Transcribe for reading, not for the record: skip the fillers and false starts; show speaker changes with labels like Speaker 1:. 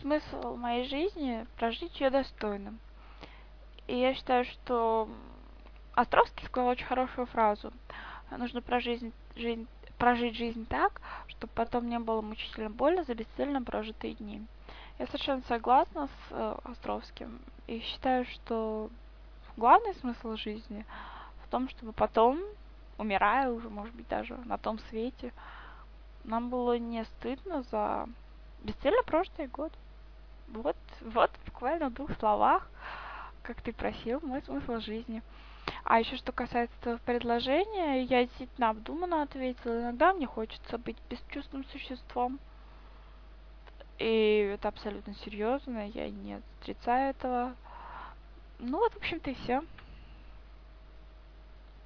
Speaker 1: смысл моей жизни — прожить ее достойно. И я считаю, что Островский сказал очень хорошую фразу. Нужно прожить жизнь так, чтобы потом не было мучительно больно за бесцельно прожитые дни. Я совершенно согласна с Островским и считаю, что главный смысл жизни в том, чтобы потом, умирая уже, может быть, даже на том свете, нам было не стыдно за бесцельно прожитый год. Вот буквально в двух словах, как ты просил, мой смысл жизни. А еще что касается твоего предложения, я действительно обдуманно ответила. Иногда мне хочется быть бесчувственным существом. И это абсолютно серьезно, я не отрицаю этого. Ну вот, в общем-то, и все.